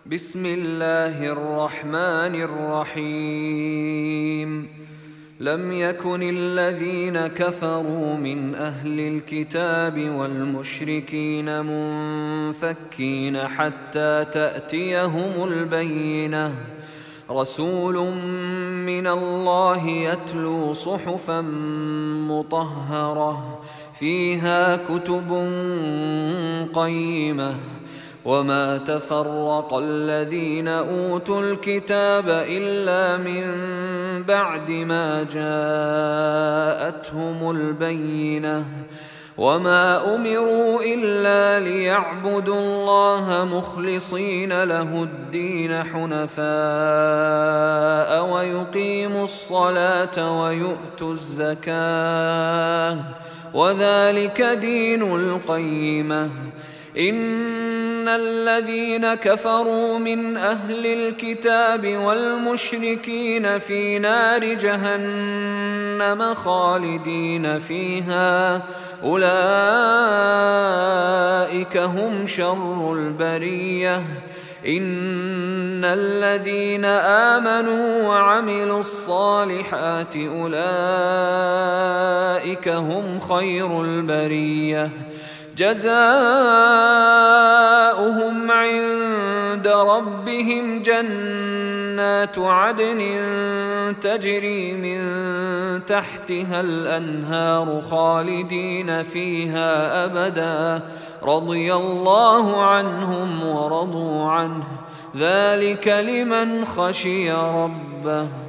بسم الله الرحمن الرحيم. لم يكن الذين كفروا من أهل الكتاب والمشركين منفكين حتى تأتيهم البينة. رسول من الله يتلو صحفا مطهرة فيها كتب قيمة. وما تفرق الذين أوتوا الكتاب إلا من بعد ما جاءتهم البينة. وما أمروا إلا ليعبدوا الله مخلصين له الدين حنفاء ويقيموا الصلاة ويؤتوا الزكاة وذلك دين القيمة. إن الذين كفروا من أهل الكتاب والمشركين في نار جهنم خالدين فيها أولئك هم شر البرية. إن الذين آمنوا وعملوا الصالحات أولئك هم خير البرية. جزاؤهم عند ربهم جنات عدن تجري من تحتها الأنهار خالدين فيها أبدا رضي الله عنهم ورضوا عنه ذلك لمن خشي ربه.